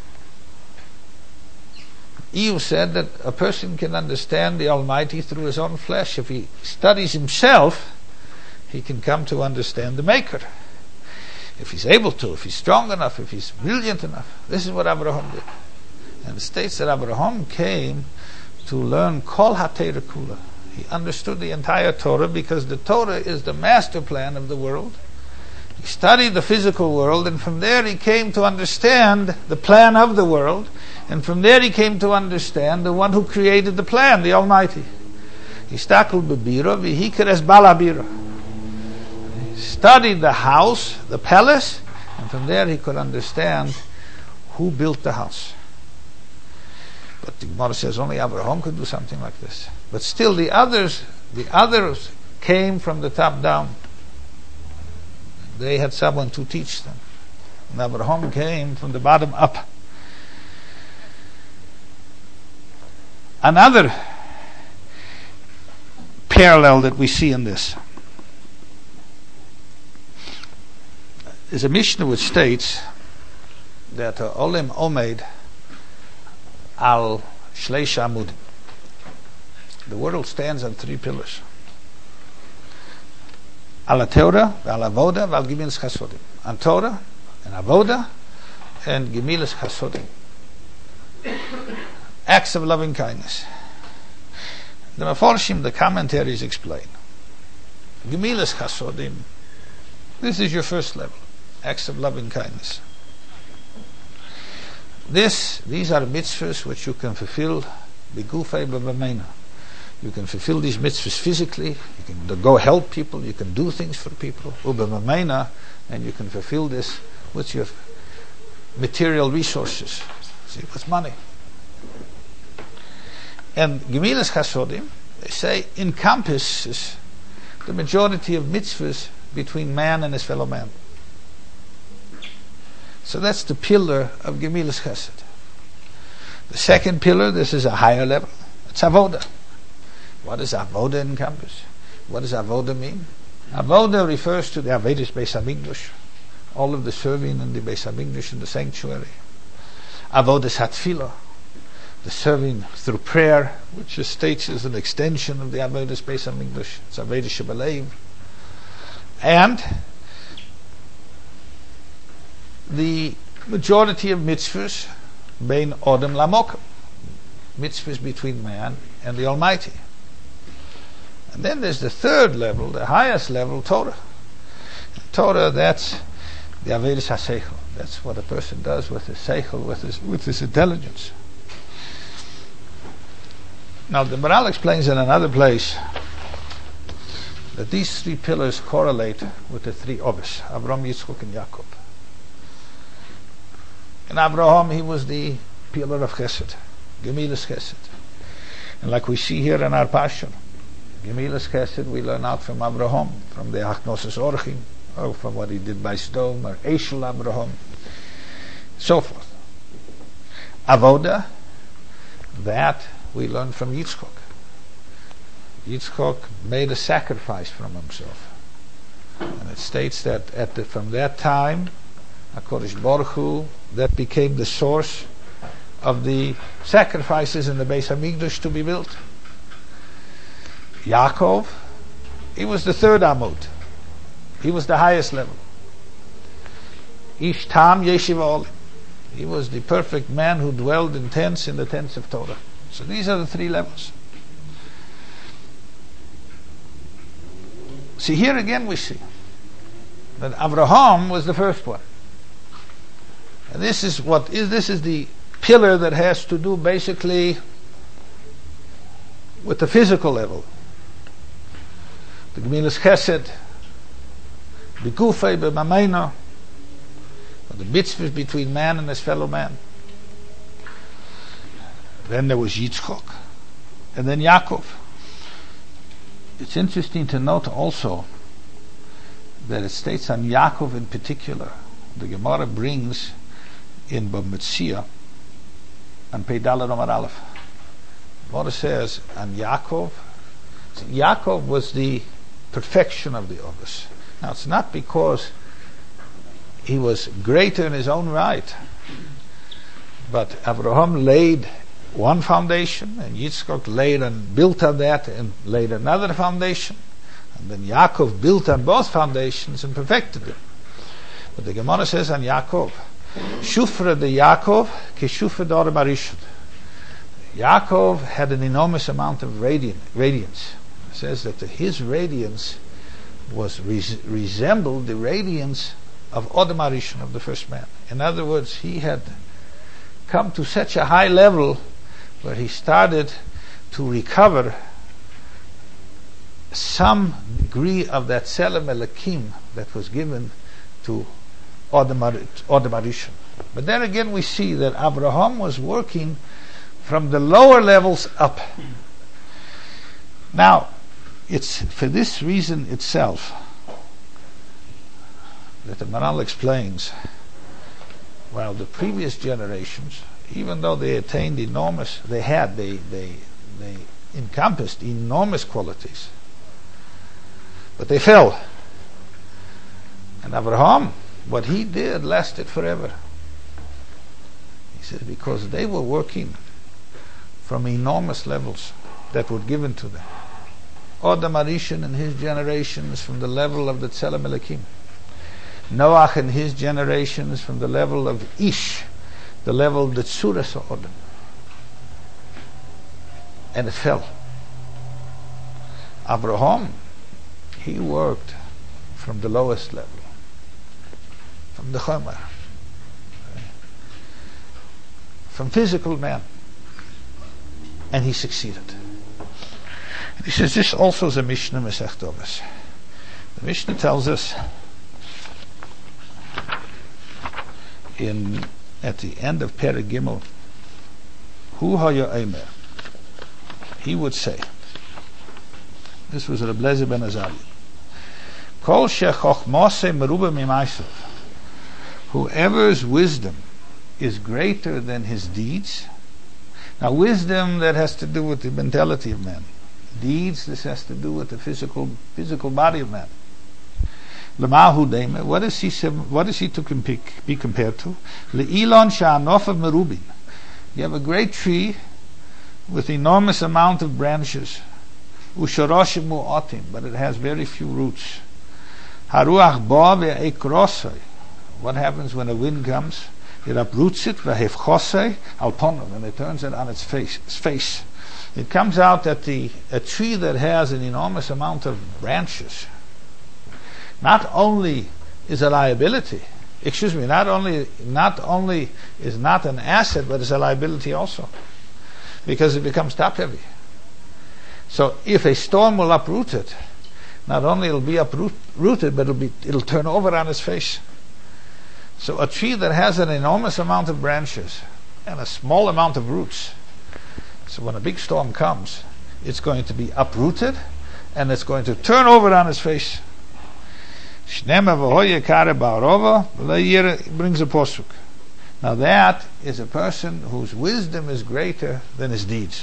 Eve said that a person can understand the Almighty through his own flesh. If he studies himself, he can come to understand the Maker. If he's able to, if he's strong enough, if he's brilliant enough. This is what Abraham did. And it states that Abraham came to learn Kol HaTorah Kula. He understood the entire Torah because the Torah is the master plan of the world, He studied the physical world, and from there he came to understand the plan of the world, and from there he came to understand the one who created the plan, the Almighty. He studied the house, the palace, and from there he could understand who built the house. But the Gemara says only Abraham could do something like this. But still the others, the others came from the top down. They had someone to teach them. And Abraham came from the bottom up. Another parallel that we see in this is a Mishnah which states that Olim Omed al Shleish Amudim. The world stands on three pillars: Al Torah, Al Avoda, Al Gemilas Chasodim. On Torah and Avoda and Gemilas Chasodim. Acts of loving kindness. The Mefarshim, the commentaries explain. Gemilas Chasodim. This is your first level. Acts of loving kindness. This, these are mitzvahs which you can fulfill bigufay b'mameina. You can fulfill these mitzvahs physically. You can go help people. You can do things for people. Ub'mameina, and you can fulfill this with your material resources. See, with money. And Gemilas Chasodim, they say, encompasses the majority of mitzvahs between man and his fellow man. So that's the pillar of Gemilas Chesed. The second pillar, this is a higher level. It's Avoda. What does Avoda encompass? What does Avoda mean? Avoda refers to the Avedis Beis Hamikdash, all of the serving in the Beis Hamikdash, in the sanctuary. Avodas Hatfilah, the serving through prayer, which is states as an extension of the Avedis Beis Hamikdash. It's Avedis Shebalev. And the majority of mitzvahs bein Odem Lamokim, mitzvahs between man and the Almighty. And then there's the third level, the highest level, Torah. Torah, that's the Avedis HaSeichel. That's what a person does with his seichel, with his with his intelligence. Now the Maral explains in another place that these three pillars correlate with the three Ovis, Avraham, Yitzchok, and Yaakov. In Abraham, he was the pillar of Chesed, Gemilas Chesed. And like we see here in our Passion, Gemilas Chesed we learn out from Abraham, from the Achnosis Orchim, or from what he did by Sdom, or Eshel Abraham, so forth. Avoda, that we learn from Yitzchok. Yitzchok made a sacrifice from himself. And it states that at the, from that time, HaKadosh Baruch Hu, that became the source of the sacrifices in the Beis Hamikdash to be built. Yaakov, he was the third Amud. He was the highest level. Ish Tam Yeshiva Olim. He was the perfect man who dwelled in tents in the tents of Torah. So these are the three levels. See, here again we see that Abraham was the first one. And this is what is this is the pillar that has to do basically with the physical level. The Gemilas Chesed, Bigufay b'mameina, the mitzvahs between man and his fellow man. Then there was Yitzchok, and then Yaakov. It's interesting to note also that it states on Yaakov in particular. The Gemara brings in B'Metzia and Peidala Romar Aleph. Gemara says on Yaakov, Yaakov was the perfection of the others. Now it's not because he was greater in his own right, but Abraham laid one foundation, and Yitzchok laid and built on that and laid another foundation, and then Yaakov built on both foundations and perfected them. But the Gemara says on Yaakov, Shufra de Yaakov ke Shufra de Orem Arishon. Yaakov had an enormous amount of radiant, radiance. It says that his radiance was res- resembled the radiance of Adam Arishon, of the first man. In other words, he had come to such a high level where he started to recover some degree of that Tselem Elokim that was given to Adam Arishon. But then again we see that Abraham was working from the lower levels up. Now, it's for this reason itself that the Maharal explains, while the previous generations, even though they attained enormous, they had, they, they, they encompassed enormous qualities, but they fell. And Abraham, what he did lasted forever. He said because they were working from enormous levels that were given to them. Adam Arishon and his generations from the level of the Tselem Elokim. Noach and his generations from the level of Ish, the level of the Tzuras Adam. And it fell. Abraham, he worked from the lowest level, from the Chomer, from physical man, and he succeeded. And he says this also is a Mishnah Masech Tovos. The Mishnah tells us in at the end of Perek Gimel, Hu haya omer, he would say, this was Reb Lezer ben Azariah, Kol shechochmase meruba mimaisav, whoever's wisdom is greater than his deeds. Now wisdom, that has to do with the mentality of man. Deeds, this has to do with the physical physical body of man. Lemahu dema, what is he what is he to be compared to? Le'ilon sha'anofav merubin. You have a great tree with enormous amount of branches. Ushoroshim mu'atim, but it has very few roots. Haruach ba ve'ekrosai. What happens when a wind comes? It uproots it, ve'hefchosai alponav, and it turns it on its face. Its face. It comes out that the a tree that has an enormous amount of branches, not only is a liability, excuse me, not only not only is not an asset, but is a liability also, because it becomes top heavy. So if a storm will uproot it, not only it'll be uprooted, but it'll be it'll turn over on its face. So a tree that has an enormous amount of branches and a small amount of roots, so when a big storm comes, it's going to be uprooted and it's going to turn over on its face. Shnema v'hoye kare ba'arova, brings a posuk. Now that is a person whose wisdom is greater than his deeds.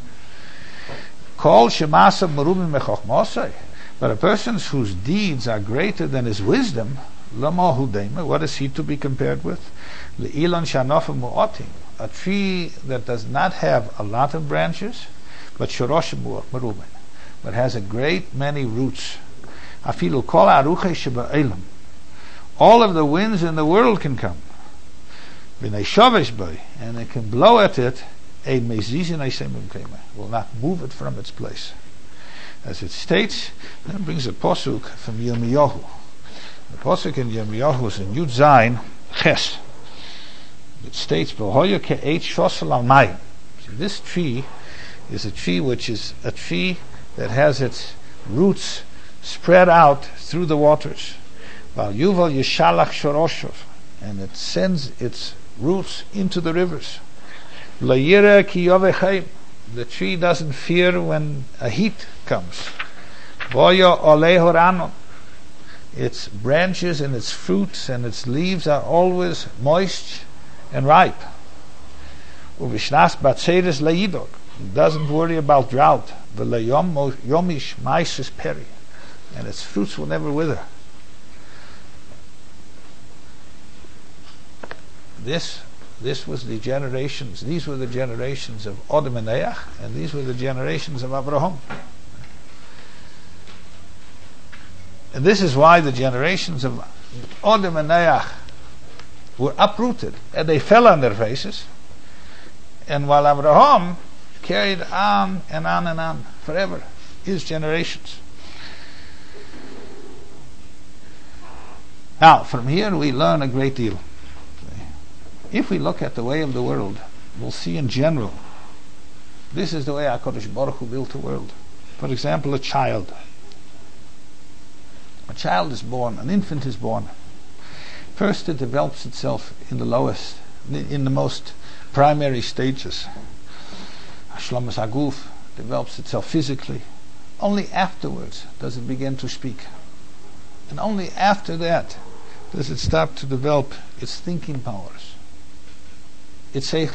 Kol shemasa merubim mechochmosai, but a person whose deeds are greater than his wisdom, lamahu dema, what is he to be compared with? Le'ilon shanofa mu'otim, a tree that does not have a lot of branches, but shoroshim merubim, but has a great many roots. Afilu kol aruchei sheba'elam, all of the winds in the world can come, v'nei shovesh boi, and it can blow at it, a mezizin eisemim kema, will not move it from its place. As it states, then it brings a posuk from Yirmiyahu. The posuk in Yirmiyahu is in Yud Zayin Ches. It states, "V'hoya ke'eit shosel al mayim." This tree is a tree which is a tree that has its roots spread out through the waters. Val yuval yishalach shoroshov, and it sends its roots into the rivers. La yira ki yovechayim, the tree doesn't fear when a heat comes. Voya olei horanon, its branches and its fruits and its leaves are always moist and ripe. Uvishnas batzeres leidog, it doesn't worry about drought. V'layom yomish maisis peri, and its fruits will never wither. This This was the generations, these were the generations of Adam and Noach, and these were the generations of Abraham. And this is why the generations of Adam and Noach were uprooted, and they fell on their faces, and while Abraham carried on and on and on forever, his generations. Now, from here we learn a great deal. If we look at the way of the world, we'll see in general, this is the way HaKadosh Baruch Hu built the world. For example, a child. A child is born, an infant is born. First it develops itself in the lowest, in the most primary stages. Hashlomas Haguf develops itself physically. Only afterwards does it begin to speak. And only after that does it start to develop its thinking powers, its seichel.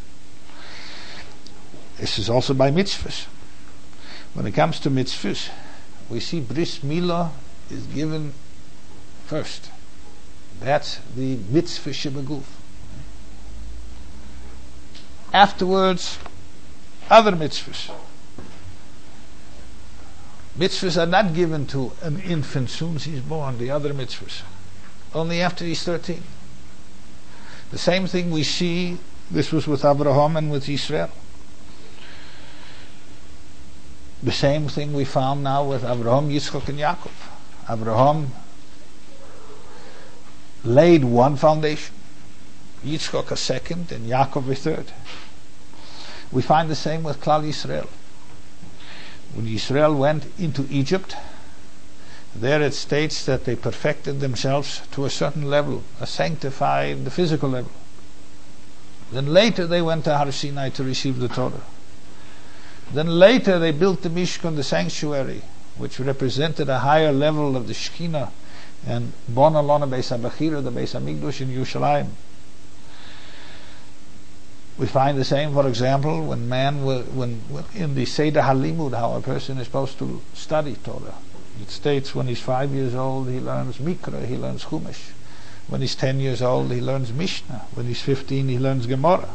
This is also by mitzvahs. When it comes to mitzvahs, we see bris milah is given first. That's the mitzvah shebaguf. Afterwards, other mitzvahs. Mitzvahs are not given to an infant soon as he's born, the other mitzvahs. Only after he's thirteen. The same thing we see, this was with Abraham and with Israel. The same thing we found now with Abraham, Yitzchak and Yaakov. Abraham laid one foundation, Yitzchak a second, and Yaakov a third. We find the same with Klal Yisrael. When Yisrael went into Egypt, there it states that they perfected themselves to a certain level, a sanctified, the physical level. Then later they went to Har Sinai to receive the Torah. Then later they built the Mishkan, the sanctuary, which represented a higher level of the Shekhinah, and Bon Alona Beis HaBechira, the Beis HaMikdash in Yerushalayim. We find the same, for example, when man, when, when in the Seder HaLimud, how a person is supposed to study Torah. It states when he's five years old, he learns Mikra, he learns Chumash. When he's ten years old, he learns Mishnah. When he's fifteen, he learns Gemara.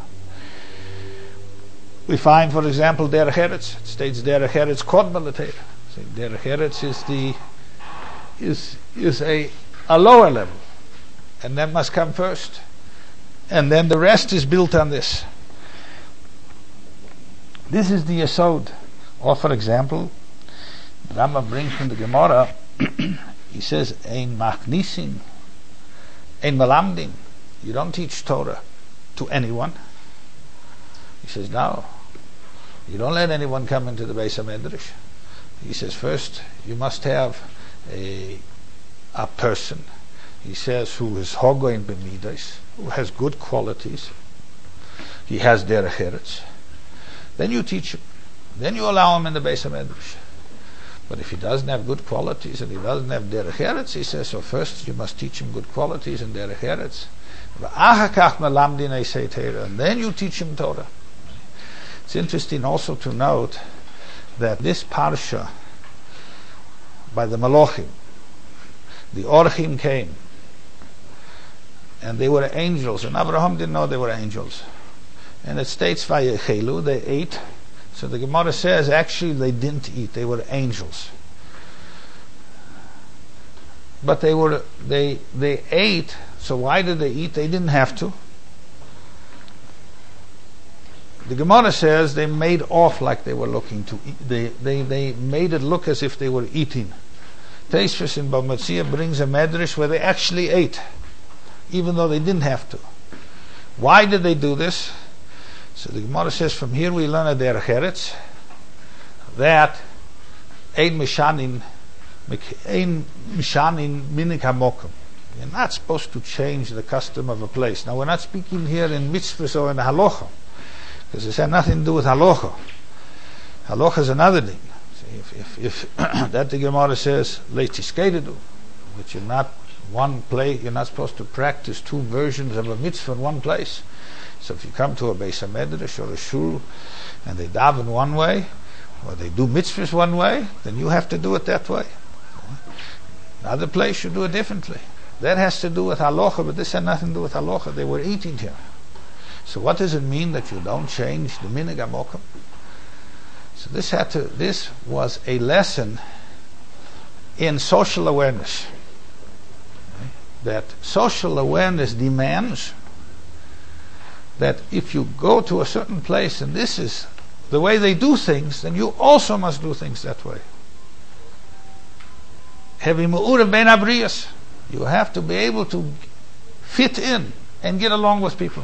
We find, for example, Derech Eretz. It states Derech Eretz Kodma L'Torah. So Derech Eretz is the is is a a lower level, and that must come first, and then the rest is built on this. This is the Yesod. Or, for example, Rambam brings from the Gemara. He says, "Ein machnisin, ein melamdin." You don't teach Torah to anyone. He says, "No, you don't let anyone come into the Beis HaMedrash." He says, first you must have a a person. He says, who is hogoin b'midas, who has good qualities. He has derech eretz. Then you teach him. Then you allow him in the Beis HaMedrash. But if he doesn't have good qualities and he doesn't have derech eretz, he says, so first you must teach him good qualities and derech eretz. And then you teach him Torah. It's interesting also to note that this parsha by the Malochim, the Orchim came, and they were angels, and Abraham didn't know they were angels. And it states Vayechelu, they ate. So the Gemara says actually they didn't eat; they were angels. But they were they they ate. So why did they eat? They didn't have to. The Gemara says they made off like they were looking to eat. They, they, they made it look as if they were eating. Teisfus in Bamatzia brings a medrash where they actually ate, even though they didn't have to. Why did they do this? So the Gemara says, from here we learn a derech eretz, that ein mishanin, ein mishanin minik hamokum. You're not supposed to change the custom of a place. Now we're not speaking here in mitzvahs or in halacha, because this has nothing to do with halacha. Halacha is another thing. See, if if, if that the Gemara says leitziskededu, which you're not one place, you're not supposed to practice two versions of a mitzvah in one place. So if you come to a Beis HaMedrash or a shul and they daven one way, or they do mitzvahs one way, then you have to do it that way. Another place you do it differently. That has to do with halacha, but this had nothing to do with halacha. They were eating here. So what does it mean that you don't change the minig hamokum? So this had to. This was a lesson in social awareness. That social awareness demands that if you go to a certain place and this is the way they do things, then you also must do things that way. Hevi me'urev ben abriyas. You have to be able to fit in and get along with people.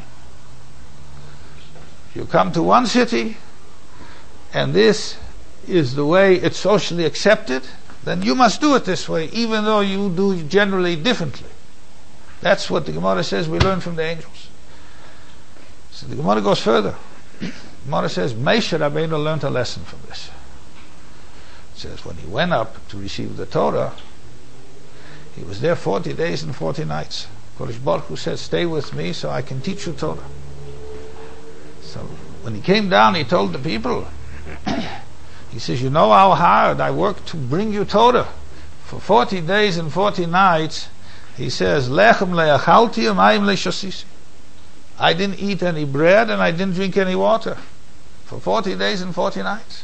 You come to one city, and this is the way it's socially accepted, then you must do it this way, even though you do generally differently. That's what the Gemara says we learn from the angels. So the Gemara goes further. The Gemara says Moshe Rabbeinu learned a lesson from this. It says when he went up to receive the Torah, he was there forty days and forty nights. Kodesh Baruch Hu said, stay with me so I can teach you Torah. So when he came down, he told the people, he says, you know how hard I worked to bring you Torah. For forty days and forty nights, he says, Lechem le'achalti u'mayim le'shasisi. I didn't eat any bread and I didn't drink any water. For forty days and forty nights.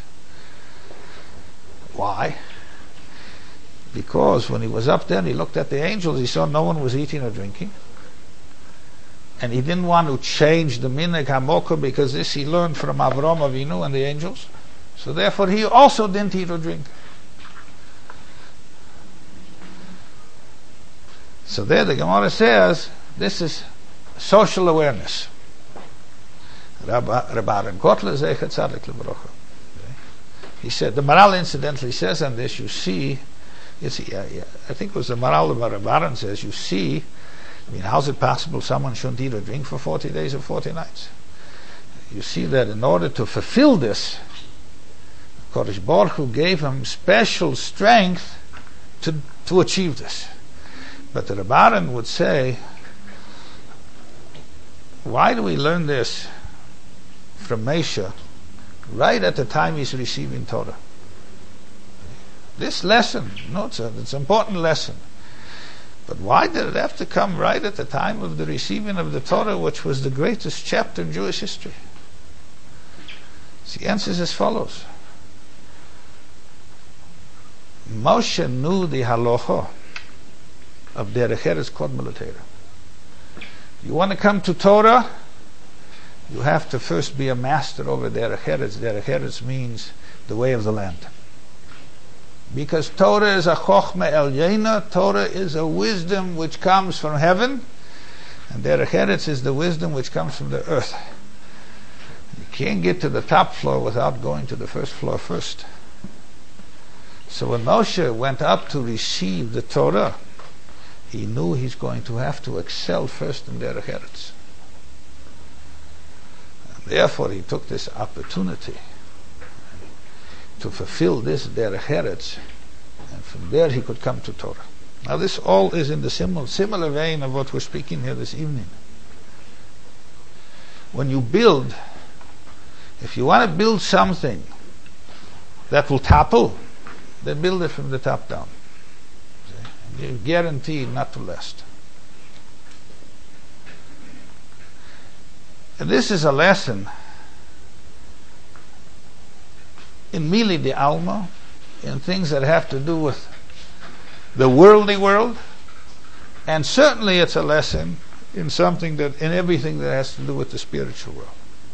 Why? Because when he was up there and he looked at the angels, he saw no one was eating or drinking. And he didn't want to change the minhag hamoka, because this he learned from Avram Avinu and the angels. So therefore he also didn't eat or drink. So there the Gemara says this is social awareness. Rabbi Aaron Kotler Zecher Tzadik Lebrocha. He said, the Maral incidentally says on this, you see, you see yeah, yeah, I think it was the Maral of Rabbi Aaron says, you see, I mean, how's it possible someone shouldn't eat or drink for forty days or forty nights? You see that in order to fulfill this, Kodesh Baruch Hu gave him special strength to to achieve this. But the Rebbeinu would say, why do we learn this from Moshe right at the time he's receiving Torah? This lesson, no, it's, a, it's an important lesson. But why did it have to come right at the time of the receiving of the Torah, which was the greatest chapter in Jewish history? The answer is as follows. Moshe knew the halacha of Derech Eretz Kodma L'Torah. You want to come to Torah, you have to first be a master over Derech Eretz. Derech Eretz means the way of the land. Because Torah is a chokhmah elyena, Torah is a wisdom which comes from heaven, and Derech Eretz is the wisdom which comes from the earth. You can't get to the top floor without going to the first floor first. So when Moshe went up to receive the Torah, he knew he's going to have to excel first in Derech Eretz. And therefore he took this opportunity to fulfill this Derech Eretz, and from there he could come to Torah. Now this all is in the similar, similar vein of what we're speaking here this evening. When you build, if you want to build something that will topple, then build it from the top down. You're guaranteed not to last. And this is a lesson in Mili de Alma, in things that have to do with the worldly world, and certainly it's a lesson in something that, in everything that has to do with the spiritual world.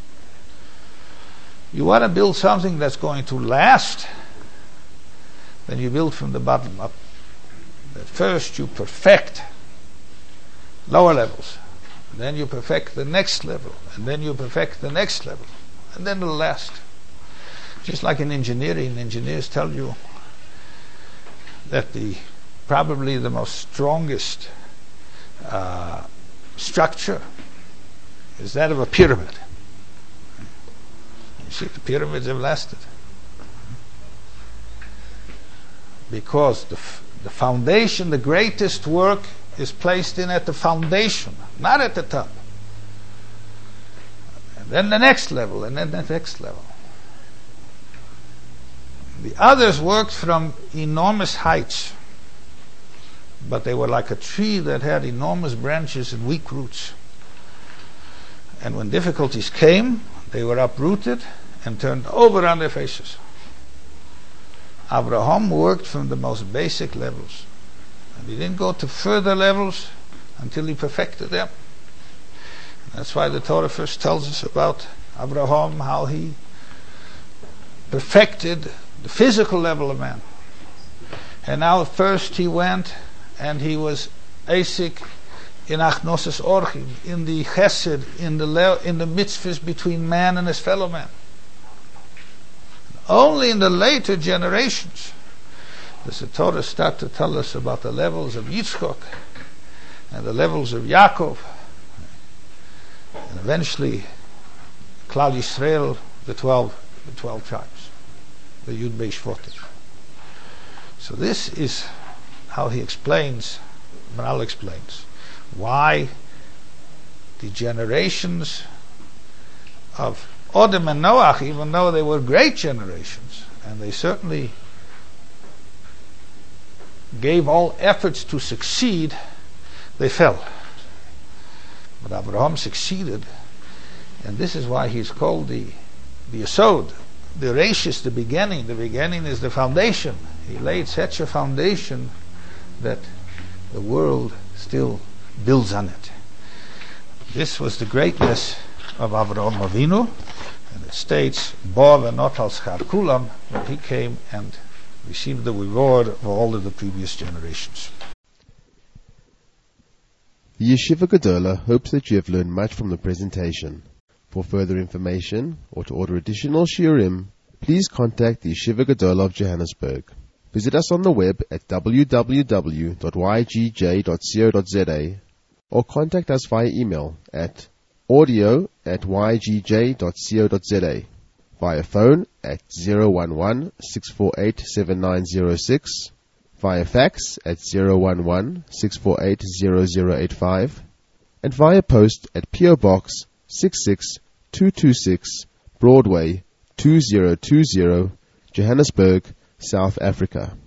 You want to build something that's going to last, then you build from the bottom up. At first you perfect lower levels, and then you perfect the next level, and then you perfect the next level, and then it'll last. Just like in engineering, engineers tell you that the probably the most strongest uh, structure is that of a pyramid. You see, the pyramids have lasted because the f- the foundation, the greatest work, is placed in at the foundation, not at the top. And then the next level, and then the next level. The others worked from enormous heights, but they were like a tree that had enormous branches and weak roots. And when difficulties came, they were uprooted and turned over on their faces. Abraham worked from the most basic levels, and he didn't go to further levels until he perfected them. And that's why the Torah first tells us about Abraham, how he perfected the physical level of man. And now first he went and he was Eisik in Achnosis Orchim, in the Chesed, in the le- in the mitzvahs between man and his fellow man. Only in the later generations does the Torah start to tell us about the levels of Yitzchok and the levels of Yaakov, and eventually Klal Yisrael, the twelve, the twelve tribes, the Yud Beis Shvotim. So this is how he explains, Maral explains, why the generations of Odom and Noach, even though they were great generations, and they certainly gave all efforts to succeed, they fell. But Abraham succeeded, and this is why he's called the the Yesod, the Reishis, the beginning. The beginning is the foundation. He laid such a foundation that the world still builds on it. This was the greatness of Avraham Avinu, and it states, Bo v'notal schar kulam, when he came and received the reward of all of the previous generations. The Yeshiva Gedola hopes that you have learned much from the presentation. For further information or to order additional shiurim, please contact the Yeshiva Gedola of Johannesburg. Visit us on the web at w w w dot y g j dot co dot z a or contact us via email at audio at y g j dot co dot z a, via phone at zero one one, six four eight, seven nine zero six, via fax at zero one one, six four eight, zero zero eight five, and via post at P O Box six six two two six, Broadway two zero two zero, Johannesburg, South Africa.